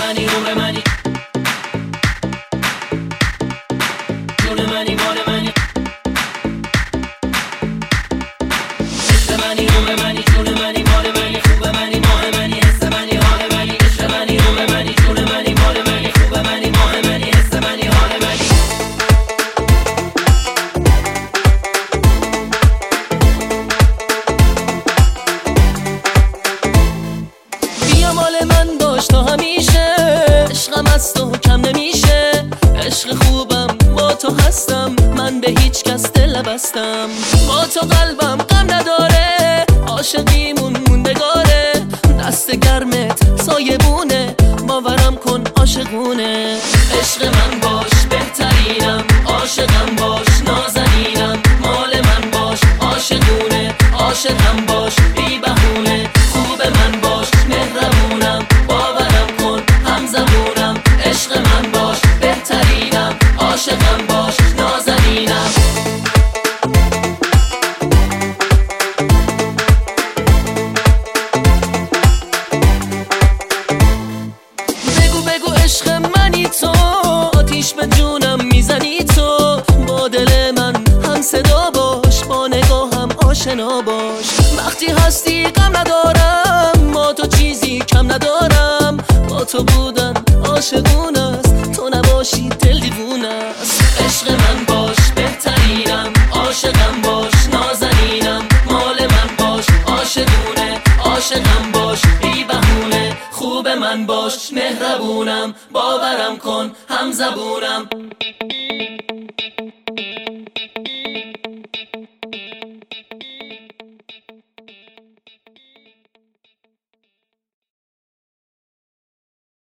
منی عمر منی جون منی مال منی عشق منی عمر منی جون منی مال منی خوب منی ماه منی حس منی حال منی عشق منی عمر منی جون منی مال منی خوب منی ماه منی حس منی حال منی بیا مال من باش تا همیشه عشقم از تو کم نمیشه عشق خوبم با تو هستم من به هیچ کس دل نبستم با تو قلبم غم نداره عاشقیمون موندگاره دست گرمت سایبونه باورم کن عاشقونه عشق من باش بهترینم عاشقم باش نازنینم مال من باش عاشقونه عاشقم باش بی بهونه خوب من باش مهربونم باورم کن همزبونم عشق من باش بهترینم عاشقم باش نازنینم بگو عشق منی تو آتیش به جونم میزنی تو با دل من هم صدا باش با نگاهم آشنا باش وقتی هستی غم ندارم با تو چیزی کم ندارم با تو بودن عاشقون است تو نباشی دل دیوونه است عشق من باش بهترینم عاشقم باش نازنینم مال من باش عاشقونه عاشقم باش بی بهونه خوب من باش مهربونم باورم کن همزبونم